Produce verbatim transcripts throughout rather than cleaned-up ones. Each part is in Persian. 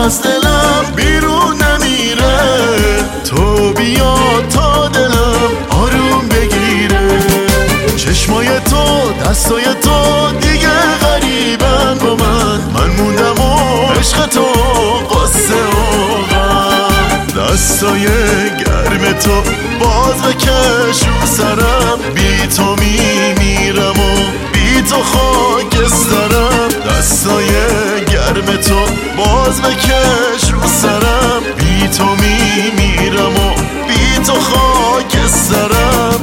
از دلم بیرون نمیره، تو بیا تا دلم آروم بگیره. چشمای تو دستای تو دیگه غریبن با من، من موندم و عشق تو قصه و غم. دستای گرم تو باز بکش رو سرم، بی تو میمیرم و بی تو خاکسترم. دستای گرم تو باز بکش رو سرم، بی تو میمیرم و بی تو خاکسترم.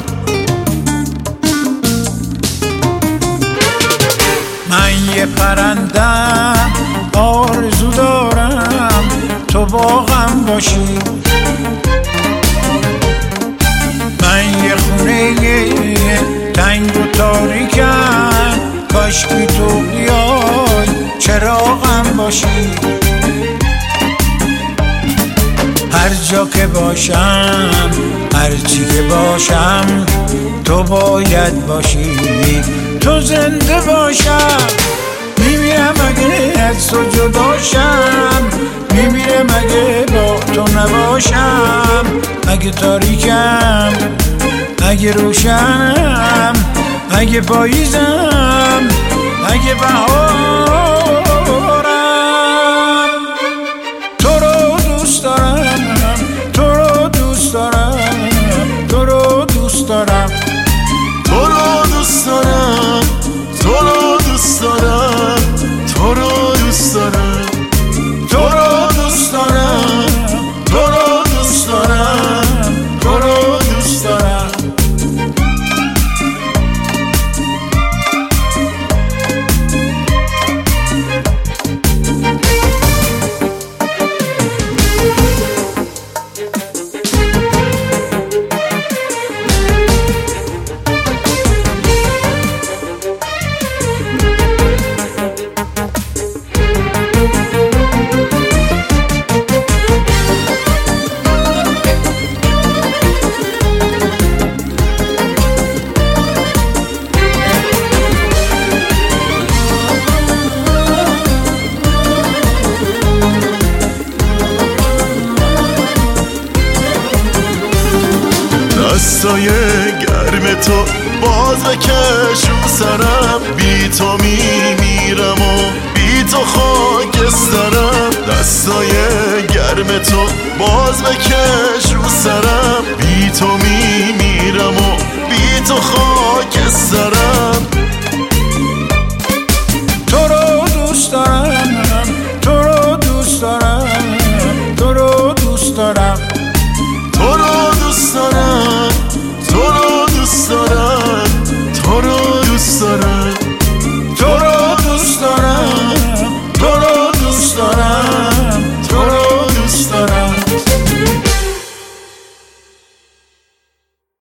من یه پرندم آرزو دارم تو باغم باشی، من یه خونه تنگ و تاریکم، کاشکی تو بیای چراغم باشی. هر جا که باشم هر چی که باشم تو باید باشی، تو زنده باشم. میمیرم اگه از تو جداشم، میمیرم اگه با تو نباشم. اگه تاریکم اگه روشنم، اگه پاییزم اگه بهارم، تو رو دوست دارم، تو رو دوست دارم، تو رو دوست دارم، تو رو دوست دارم، تو رو دوست دارم، تو رو دوست دارم، تو رو دوست دارم، تو رو دوست دارم، تو رو دوست دارم. دستای گرم تو باز بکش رو سرم، بی تو میمیرم و بی تو خاکسترم. دستای گرم تو باز بکش